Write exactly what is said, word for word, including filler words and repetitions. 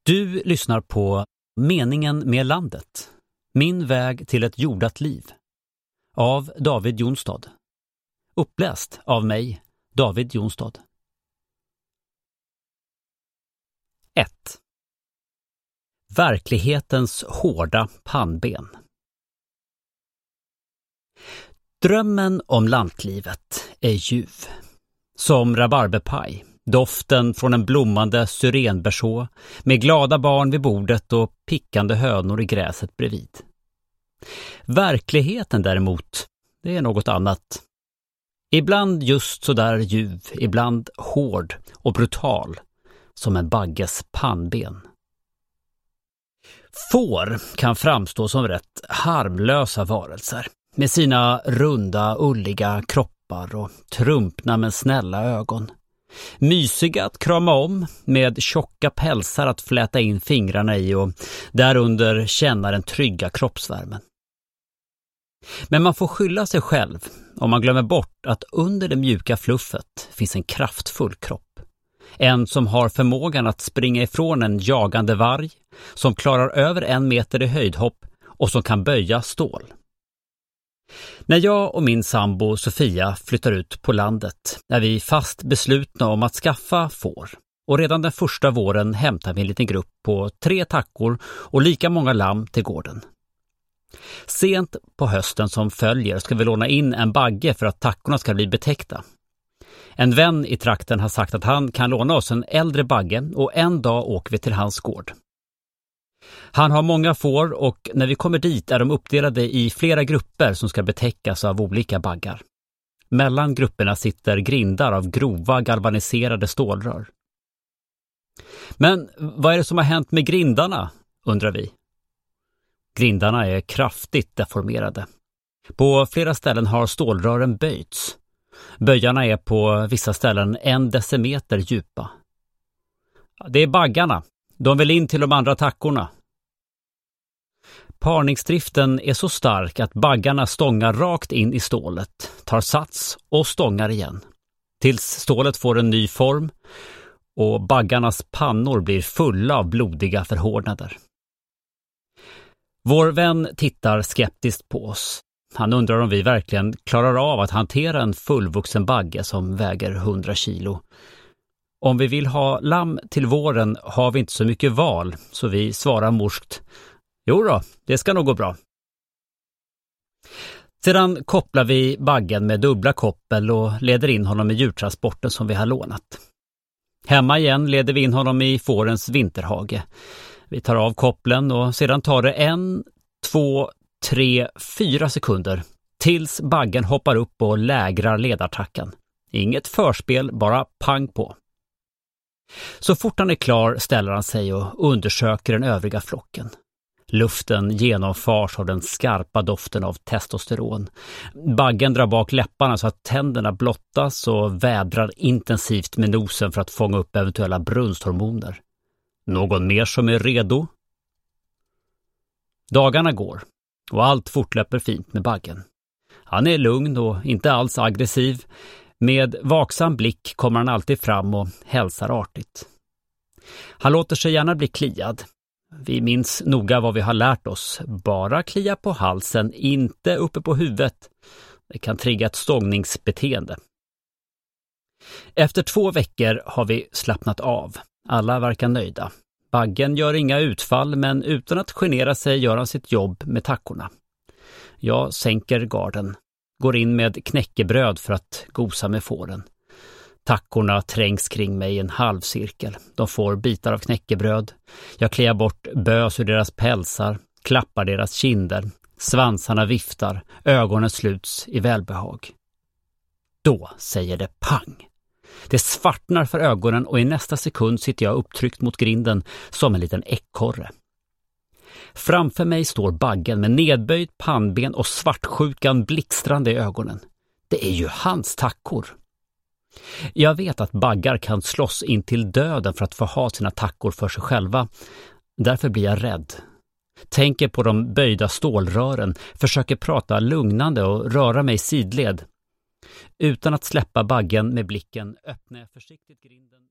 Du lyssnar på Meningen med landet. Min väg till ett jordat liv. Av David Jonstad. Uppläst av mig, David Jonstad. ett. Verklighetens hårda pannben. Drömmen om lantlivet är ljuv. Som rabarberpaj. Doften från en blommande syrenberså med glada barn vid bordet och pickande hönor i gräset bredvid. Verkligheten däremot, det är något annat. Ibland just så där ljuv, ibland hård och brutal som en bagges pannben. Får kan framstå som rätt harmlösa varelser med sina runda, ulliga kroppar och trumpna men snälla ögon. Mysiga att krama om med tjocka pälsar att fläta in fingrarna i och därunder känna den trygga kroppsvärmen. Men man får skylla sig själv om man glömmer bort att under det mjuka fluffet finns en kraftfull kropp. En som har förmågan att springa ifrån en jagande varg, som klarar över en meter i höjdhopp och som kan böja stål. När jag och min sambo Sofia flyttar ut på landet är vi fast beslutna om att skaffa får. Och redan den första våren hämtar vi en liten grupp på tre tackor och lika många lamm till gården. Sent på hösten som följer ska vi låna in en bagge för att tackorna ska bli betäckta. En vän i trakten har sagt att han kan låna oss en äldre bagge och en dag åker vi till hans gård. Han har många får och när vi kommer dit är de uppdelade i flera grupper som ska betäckas av olika baggar. Mellan grupperna sitter grindar av grova galvaniserade stålrör. Men vad är det som har hänt med grindarna, undrar vi. Grindarna är kraftigt deformerade. På flera ställen har stålrören böjts. Böjarna är på vissa ställen en decimeter djupa. Det är baggarna. De vill in till de andra tackorna. Parningsdriften är så stark att baggarna stångar rakt in i stålet, tar sats och stångar igen. Tills stålet får en ny form och baggarnas pannor blir fulla av blodiga förhårdnader. Vår vän tittar skeptiskt på oss. Han undrar om vi verkligen klarar av att hantera en fullvuxen bagge som väger hundra kilo. Om vi vill ha lamm till våren har vi inte så mycket val, så vi svarar morskt: jo då, det ska nog gå bra. Sedan kopplar vi baggen med dubbla koppel och leder in honom i djurtransporten som vi har lånat. Hemma igen leder vi in honom i fårens vinterhage. Vi tar av kopplen och sedan tar det en, två, tre, fyra sekunder tills baggen hoppar upp och lägrar ledartacken. Inget förspel, bara pang på. Så fort han är klar ställer han sig och undersöker den övriga flocken. Luften genomfars av den skarpa doften av testosteron. Baggen drar bak läpparna så att tänderna blottas och vädrar intensivt med nosen för att fånga upp eventuella brunsthormoner. Någon mer som är redo? Dagarna går och allt fortlöper fint med baggen. Han är lugn och inte alls aggressiv. Med vaksam blick kommer han alltid fram och hälsar artigt. Han låter sig gärna bli kliad. Vi minns noga vad vi har lärt oss. Bara klia på halsen, inte uppe på huvudet. Det kan trigga ett stångningsbeteende. Efter två veckor har vi slappnat av. Alla verkar nöjda. Baggen gör inga utfall, men utan att genera sig gör han sitt jobb med tackorna. Jag sänker garden. Går in med knäckebröd för att gosa med fåren. Tackorna trängs kring mig i en halvcirkel. De får bitar av knäckebröd. Jag kliar bort bös ur deras pälsar, klappar deras kinder. Svansarna viftar, ögonen sluts i välbehag. Då säger det pang. Det svartnar för ögonen och i nästa sekund sitter jag upptryckt mot grinden som en liten ekorre. Framför mig står baggen med nedböjt pannben och svartsjukan blixtrande i ögonen. Det är ju hans tackor. Jag vet att baggar kan slåss in till döden för att få ha sina tackor för sig själva. Därför blir jag rädd. Tänker på de böjda stålrören, försöker prata lugnande och röra mig sidled. Utan att släppa baggen med blicken öppnar jag försiktigt grinden.